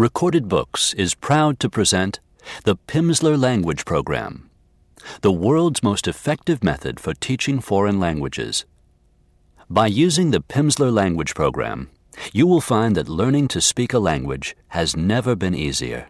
Recorded Books is proud to present the Pimsleur Language Program, the world's most effective method for teaching foreign languages. By using the Pimsleur Language Program, you will find that learning to speak a language has never been easier.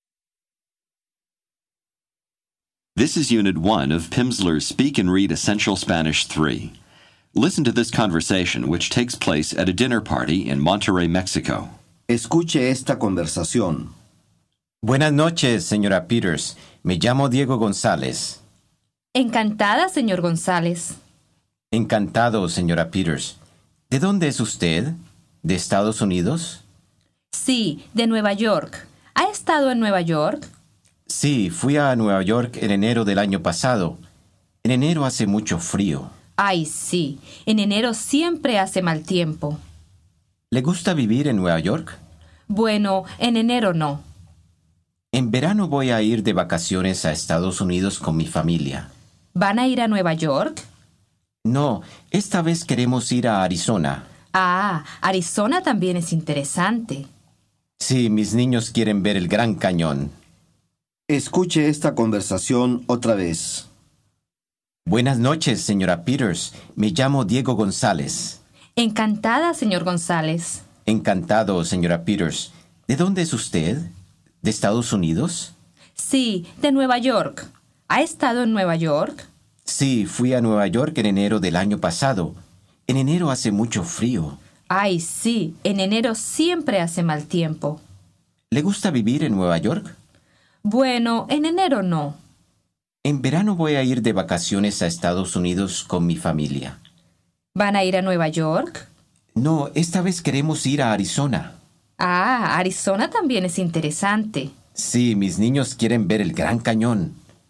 This is Unit 1 of Pimsleur's Speak and Read Essential Spanish 3. Listen to this conversation, which takes place at a dinner party in Monterrey, Mexico. Escuche esta conversación. Buenas noches, señora Peters. Me llamo Diego González. Encantada, señor González. Encantado, señora Peters. ¿De dónde es usted? ¿De Estados Unidos? Sí, de Nueva York. ¿Ha estado en Nueva York? Sí, fui a Nueva York en enero del año pasado. En enero hace mucho frío. Ay, sí. En enero siempre hace mal tiempo. ¿Le gusta vivir en Nueva York? Bueno, en enero no. En verano voy a ir de vacaciones a Estados Unidos con mi familia. ¿Van a ir a Nueva York? No, esta vez queremos ir a Arizona. Ah, Arizona también es interesante. Sí, mis niños quieren ver el Gran Cañón. Escuche esta conversación otra vez. Buenas noches, señora Peters. Me llamo Diego González. Encantada, señor González. Encantado, señora Peters. ¿De dónde es usted? ¿De Estados Unidos? Sí, de Nueva York. ¿Ha estado en Nueva York? Sí, fui a Nueva York en enero del año pasado. En enero hace mucho frío. Ay, sí. En enero siempre hace mal tiempo. ¿Le gusta vivir en Nueva York? Bueno, en enero no. En verano voy a ir de vacaciones a Estados Unidos con mi familia. ¿Van a ir a Nueva York? No, esta vez queremos ir a Arizona. Ah, Arizona también es interesante. Sí, mis niños quieren ver el Gran Cañón.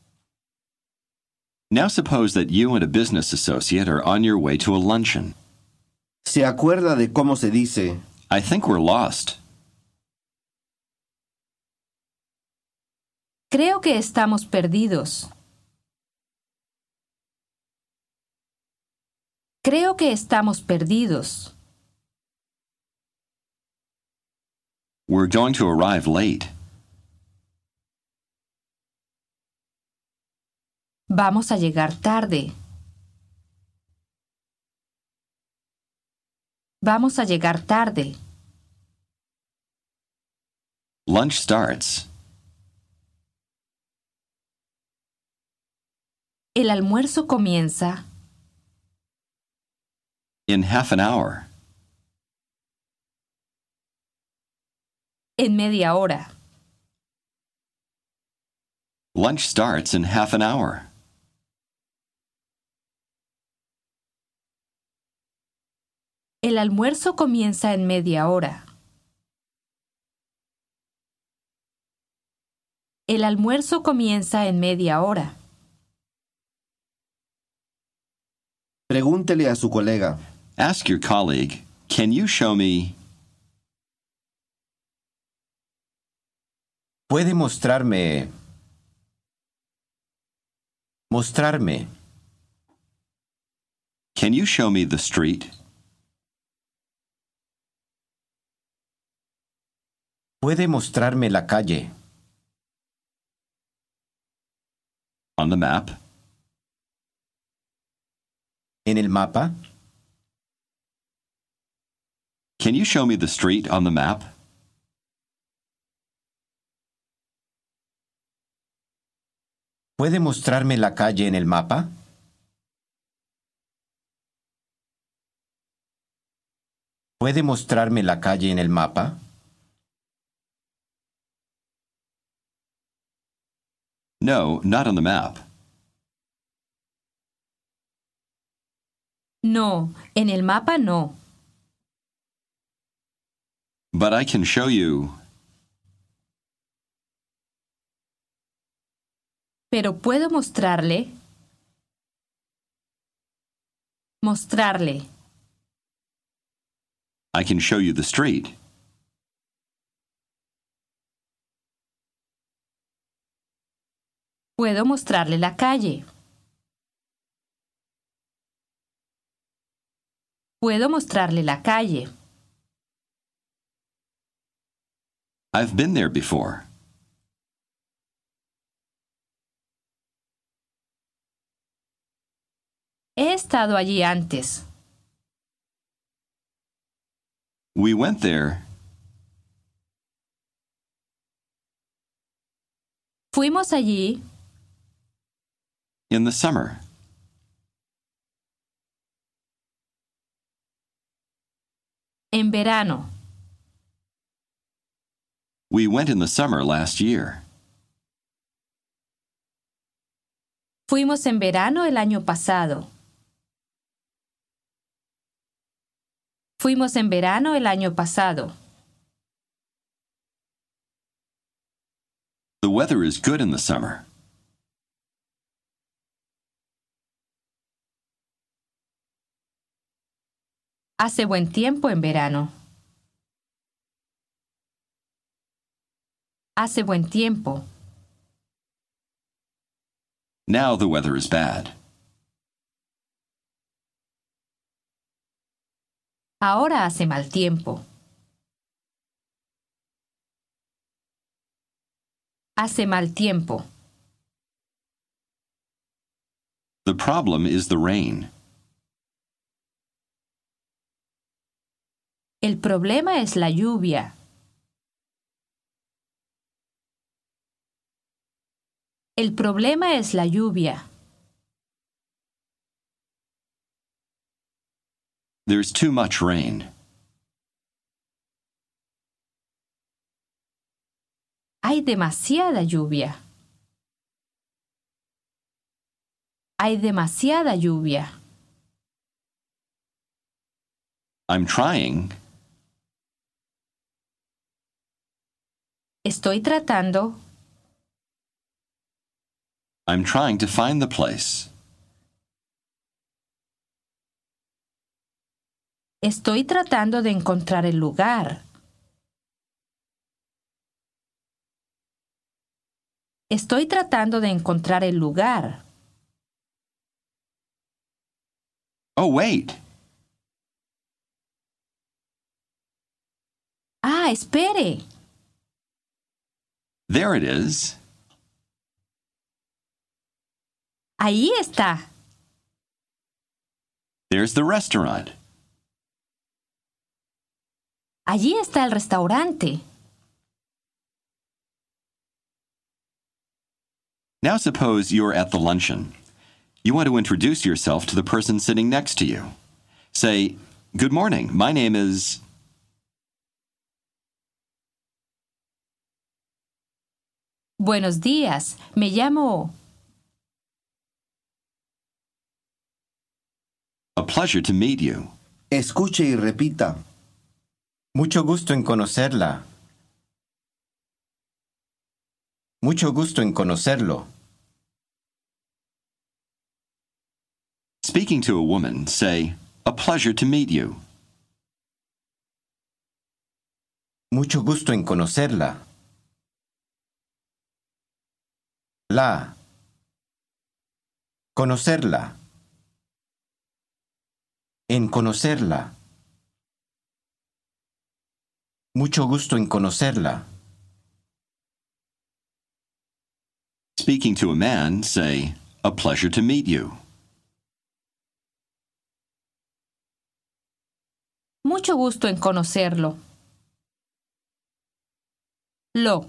Now suppose that you and a business associate are on your way to a luncheon. ¿Se acuerda de cómo se dice? I think we're lost. Creo que estamos perdidos. Creo que estamos perdidos. We're going to arrive late. Vamos a llegar tarde. Vamos a llegar tarde. Lunch starts. El almuerzo comienza In half an hour. en media hora. Lunch starts in half an hour. El almuerzo comienza en media hora. El almuerzo comienza en media hora. Pregúntele a su colega. Ask your colleague, can you show me? ¿Puede mostrarme? Mostrarme. Can you show me the street? ¿Puede mostrarme la calle? On the map? ¿En el mapa? Can you show me the street on the map? ¿Puede mostrarme la calle en el mapa? ¿Puede mostrarme la calle en el mapa? No, not on the map. No, en el mapa no. But I can show you. Pero puedo mostrarle. Mostrarle. I can show you the street. Puedo mostrarle la calle. Puedo mostrarle la calle. I've been there before. He estado allí antes. We went there. Fuimos allí In the summer. en verano. We went in the summer last year. Fuimos en verano el año pasado. Fuimos en verano el año pasado. The weather is good in the summer. Hace buen tiempo en verano. Hace buen tiempo. Now the weather is bad. Ahora hace mal tiempo. Hace mal tiempo. The problem is the rain. El problema es la lluvia. El problema es la lluvia. There's too much rain. Hay demasiada lluvia. Hay demasiada lluvia. I'm trying. Estoy tratando. I'm trying to find the place. Estoy tratando de encontrar el lugar. Estoy tratando de encontrar el lugar. Oh, wait. Ah, espere. There it is. Ahí está. There's the restaurant. Allí está el restaurante. Now suppose you're at the luncheon. You want to introduce yourself to the person sitting next to you. Say, "Good morning, my name is..." Buenos días, me llamo... A pleasure to meet you. Escuche y repita. Mucho gusto en conocerla. Mucho gusto en conocerlo. Speaking to a woman, say, "A pleasure to meet you." Mucho gusto en conocerla. La. Conocerla. En conocerla. Mucho gusto en conocerla. Speaking to a man, say, "A pleasure to meet you." Mucho gusto en conocerlo. Lo.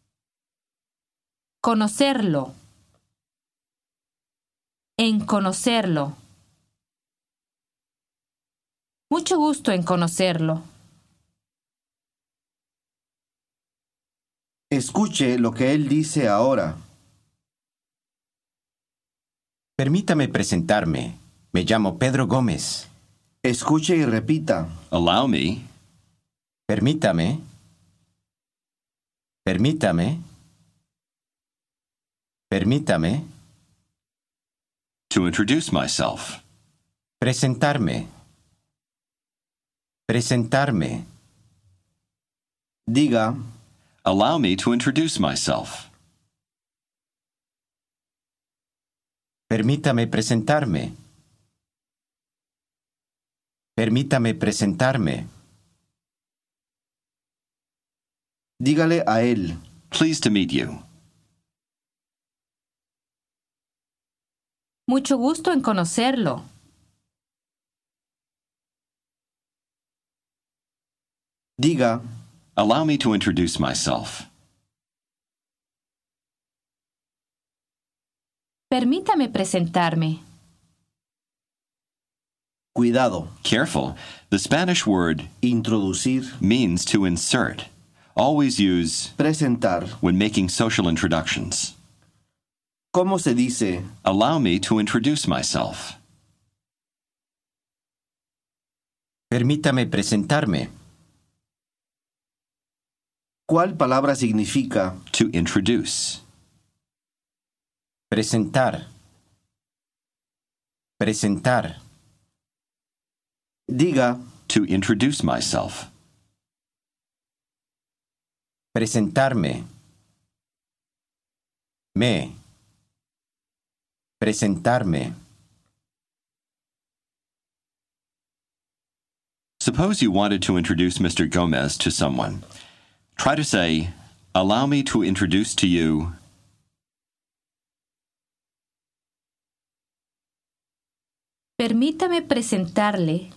Conocerlo. En conocerlo. Mucho gusto en conocerlo. Escuche lo que él dice ahora. Permítame presentarme. Me llamo Pedro Gómez. Escuche y repita. Allow me. Permítame. Permítame. Permítame. To introduce myself. Presentarme. Presentarme. Diga, Allow me to introduce myself. Permítame presentarme. Permítame presentarme. Dígale a él. Pleased to meet you. Mucho gusto en conocerlo. Diga, Allow me to introduce myself. Permítame presentarme. cuidado, Careful. The Spanish word introducir, means to insert. Always use presentar. when making social introductions. ¿Cómo se dice? Allow me to introduce myself. Permítame presentarme. ¿Cuál palabra significa? To introduce. Presentar. Presentar. Diga, To introduce myself. Presentarme. Me. Presentarme. Suppose you wanted to introduce Mr. Gomez to someone. Try to say, allow me to introduce to you. Permítame presentarle.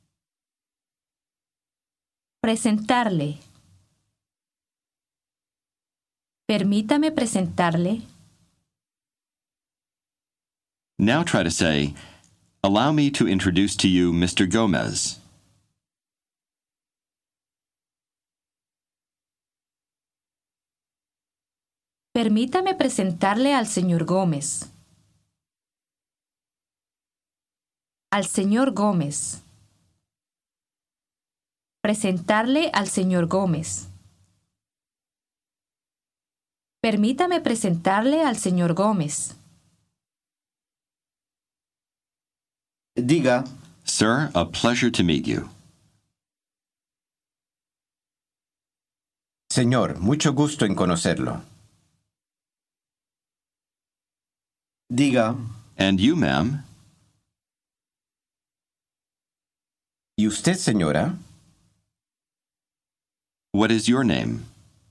Presentarle. Permítame presentarle. Now try to say, allow me to introduce to you Mr. Gomez. Permítame presentarle al señor Gómez. Al señor Gómez. Presentarle al señor Gómez. Permítame presentarle al señor Gómez. diga, Sir, a pleasure to meet you. Señor, mucho gusto en conocerlo. diga, And you, ma'am? ¿Y usted, señora? What is your name?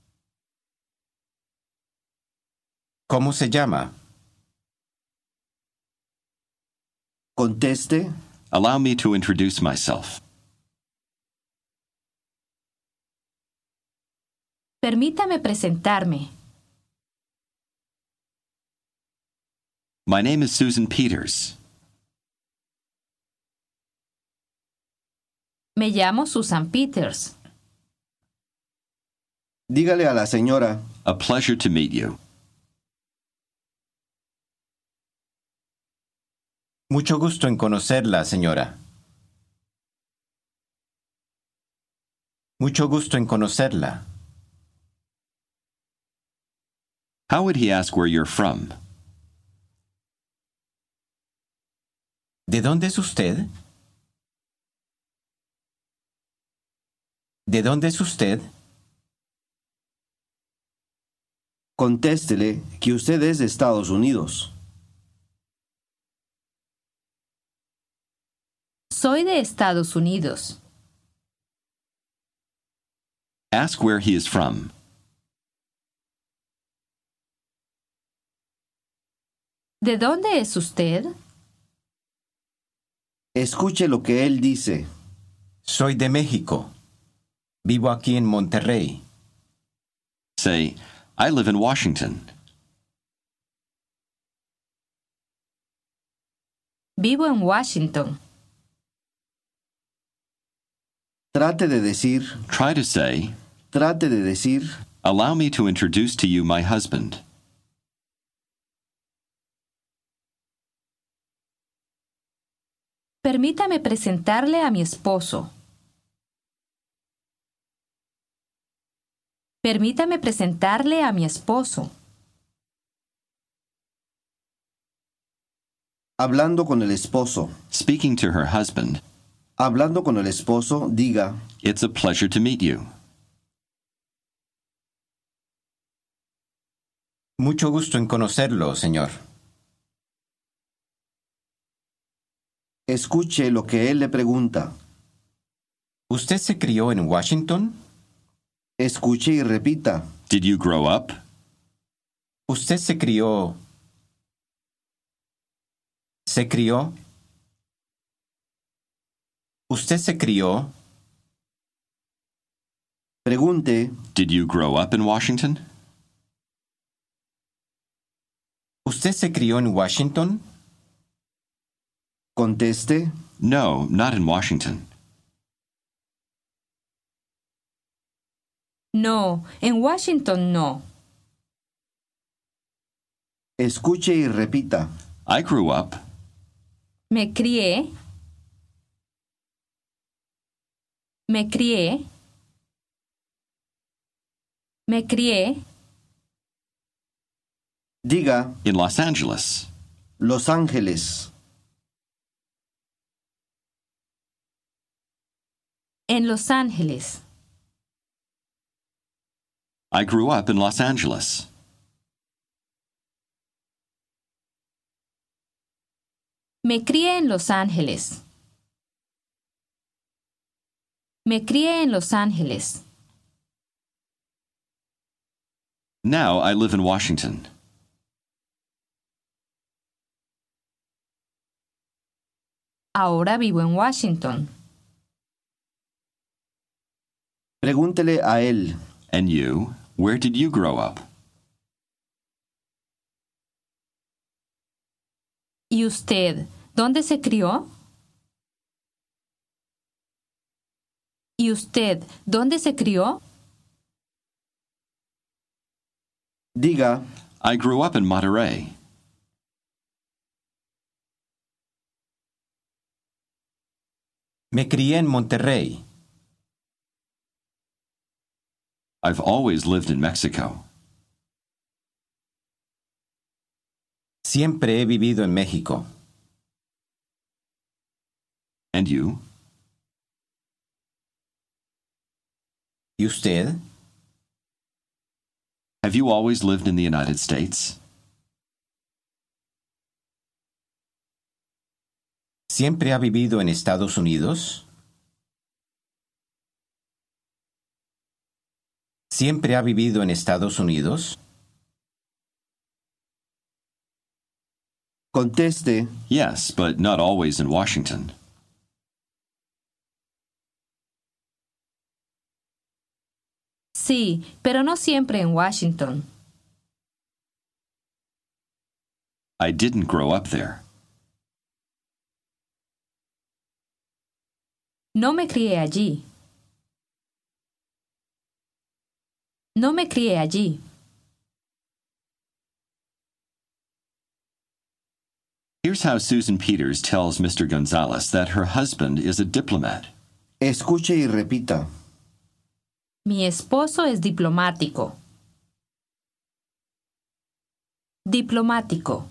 ¿Cómo se llama? conteste, Allow me to introduce myself. Permítame presentarme. My name is Susan Peters. Me llamo Susan Peters. dígale a la señora, A pleasure to meet you. Mucho gusto en conocerla, señora. Mucho gusto en conocerla. How would he ask where you're from? ¿De dónde es usted? ¿De dónde es usted? contéstele que usted es de Estados Unidos. Soy de Estados Unidos. Ask where he is from. ¿De dónde es usted? Escuche lo que él dice. Soy de México. Vivo aquí en Monterrey. Say, I live in Washington. Vivo en Washington. Trate de decir, Try to say, trate de decir, allow me to introduce to you my husband. Permítame presentarle a mi esposo. Permítame presentarle a mi esposo. hablando con el esposo. Speaking to her husband, Hablando con el esposo, diga, it's a pleasure to meet you. Mucho gusto en conocerlo, señor. escuche lo que él le pregunta. ¿Usted se crió en Washington? Escuche y repita. Did you grow up? ¿Usted se crió? ¿Se crió? ¿Usted se crió? Pregunte. Did you grow up in Washington? ¿Usted se crió en Washington? Conteste. No, not in Washington. No, en Washington no. Escuche y repita. I grew up. Me crié. Me crié. Me crié Diga, In Los Angeles. Los Ángeles. en Los Ángeles. I grew up in Los Angeles. Me crié en Los Ángeles. Me crié en Los Ángeles. Now I live in Washington. Ahora vivo en Washington. Pregúntele a él. And you, where did you grow up? ¿Y usted, dónde se crió? ¿Y usted, dónde se crió? Diga, I grew up in Monterey. Me crié en Monterrey. I've always lived in Mexico. Siempre he vivido en México. And you? ¿Y usted? Have you always lived in the United States? ¿Siempre ha vivido en Estados Unidos? ¿Siempre ha vivido en Estados Unidos? conteste. Yes, but not always in Washington. Sí, pero no siempre en Washington. I didn't grow up there. No me crié allí. No me crié allí. Here's how Susan Peters tells Mr. Gonzalez that her husband is a diplomat. Escuche y repita. Mi esposo es diplomático. Diplomático.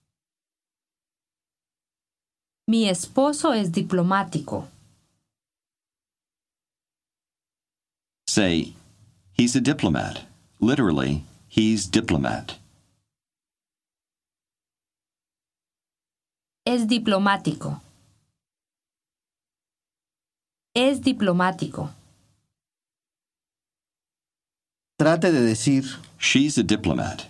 Mi esposo es diplomático. Say, he's a diplomat. Literally, he's diplomat. Es diplomático. Es diplomático. Trate de decir, She's a diplomat.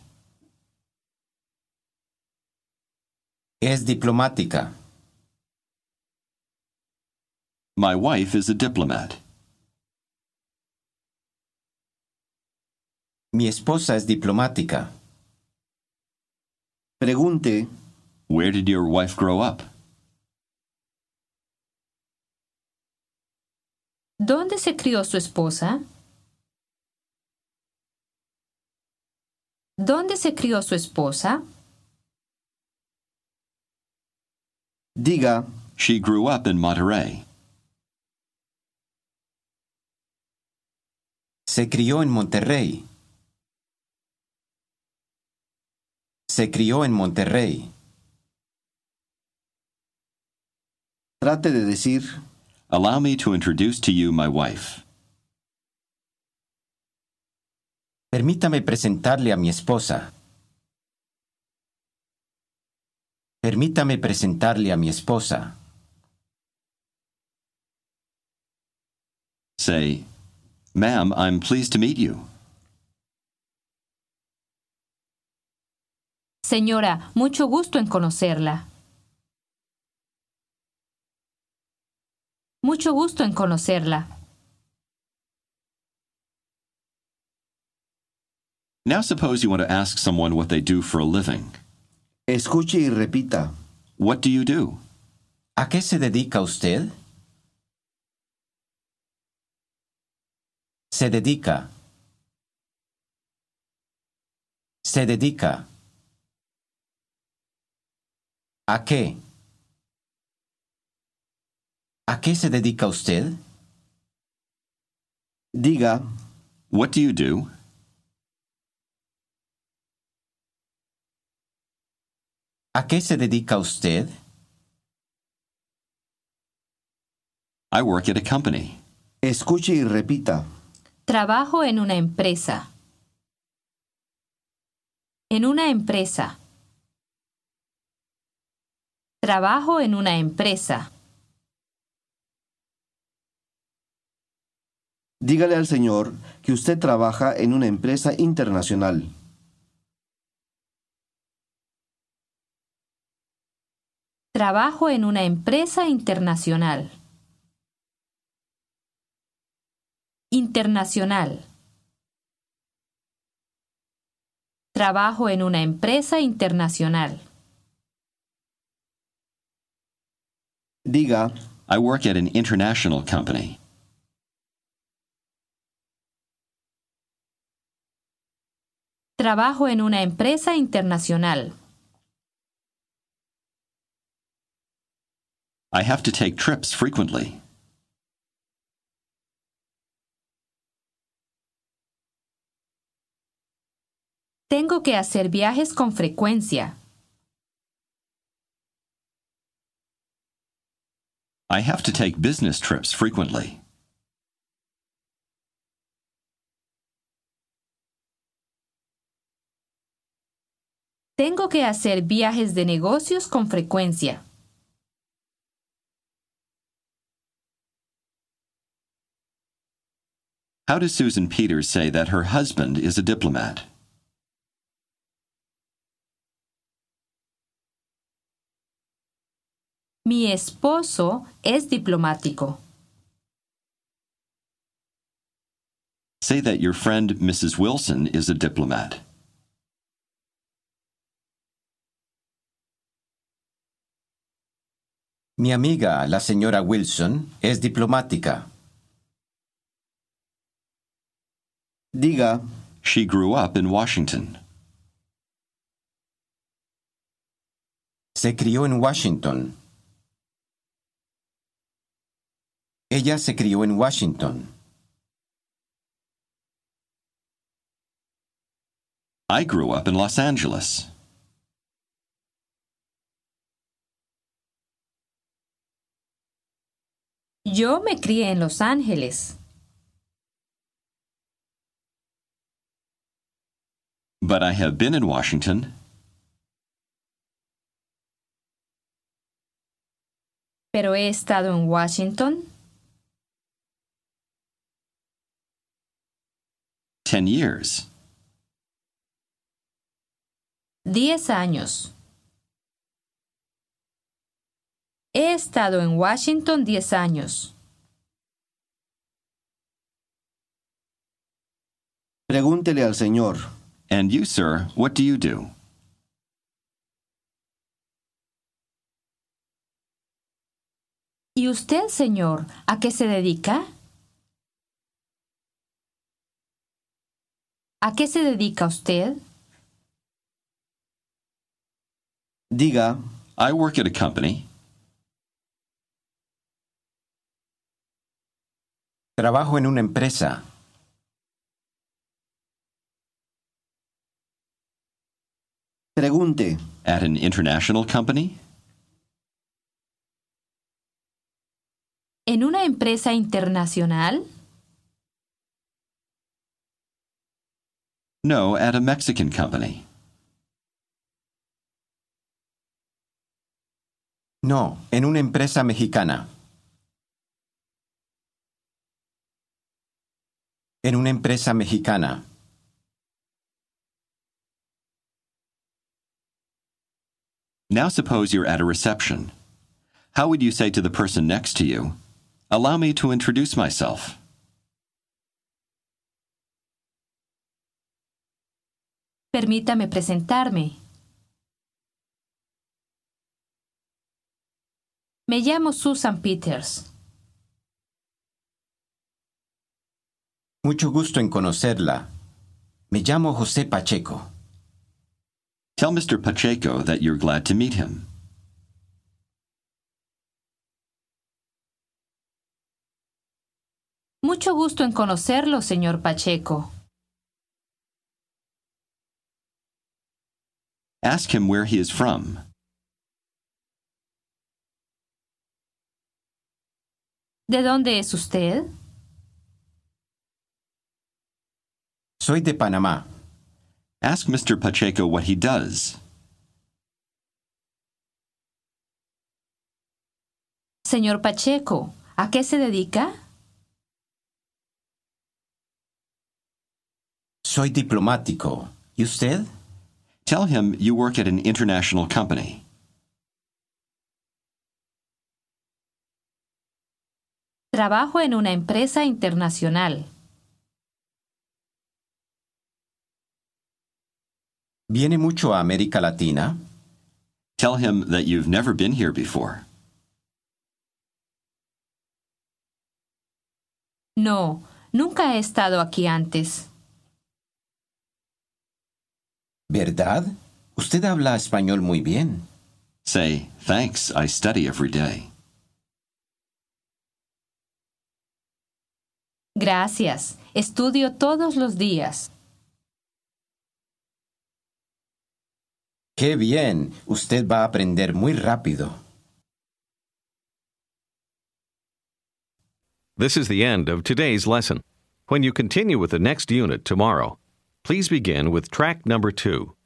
Es diplomática. My wife is a diplomat. Mi esposa es diplomática. pregunte, Where did your wife grow up? ¿Dónde se crió su esposa? ¿Dónde se crió su esposa? diga, She grew up in Monterey. Se crió en Monterrey. Se crió en Monterrey. trate de decir, Allow me to introduce to you my wife. Permítame presentarle a mi esposa. Permítame presentarle a mi esposa. Say, Ma'am, I'm pleased to meet you. Señora, mucho gusto en conocerla. Mucho gusto en conocerla. Now suppose you want to ask someone what they do for a living. Escuche y repita. What do you do? ¿A qué se dedica usted? Se dedica. Se dedica. ¿A qué? ¿A qué se dedica usted? Diga, What do you do? ¿A qué se dedica usted? I work at a company. escuche y repita. Trabajo en una empresa. En una empresa. Trabajo en una empresa. Dígale al señor que usted trabaja en una empresa internacional. Trabajo en una empresa internacional. Internacional. Trabajo en una empresa internacional. Diga, I work at an international company. Trabajo en una empresa internacional. I have to take trips frequently. Tengo que hacer viajes con frecuencia. I have to take business trips frequently. Tengo que hacer viajes de negocios con frecuencia. How does Susan Peters say that her husband is a diplomat? Mi esposo es diplomático. Say that your friend Mrs. Wilson is a diplomat. Mi amiga, la señora Wilson, es diplomática. diga, She grew up in Washington. Se crió en Washington. Ella se crió en Washington. I grew up in Los Angeles. Yo me crié en Los Ángeles. But I have been in Washington. Pero he estado en Washington 10 years. 10 años. He estado en Washington 10 años. pregúntele al señor. And you, sir, what do you do? ¿Y usted, señor, a qué se dedica? ¿A qué se dedica usted? Diga, I work at a company. Trabajo en una empresa. pregunte, At an international company? ¿En una empresa internacional? No, at a Mexican company. No, en una empresa mexicana. En una empresa mexicana. Now suppose you're at a reception. How would you say to the person next to you, "Allow me to introduce myself"? Permítame presentarme. Me llamo Susan Peters. Mucho gusto en conocerla. Me llamo José Pacheco. Tell Mr. Pacheco that you're glad to meet him. Mucho gusto en conocerlo, señor Pacheco. Ask him where he is from. ¿De dónde es usted? Soy de Panamá. Ask Mr. Pacheco what he does. Señor Pacheco, ¿a qué se dedica? Soy diplomático. ¿Y usted? Tell him you work at an international company. Trabajo en una empresa internacional. ¿Viene mucho a América Latina? Tell him that you've never been here before. No, nunca he estado aquí antes. ¿Verdad? Usted habla español muy bien. Say, "Thanks, I study every day." Gracias. Estudio todos los días. ¡Qué bien! Usted va a aprender muy rápido. This is the end of today's lesson. When you continue with the next unit tomorrow, please begin with track number 2.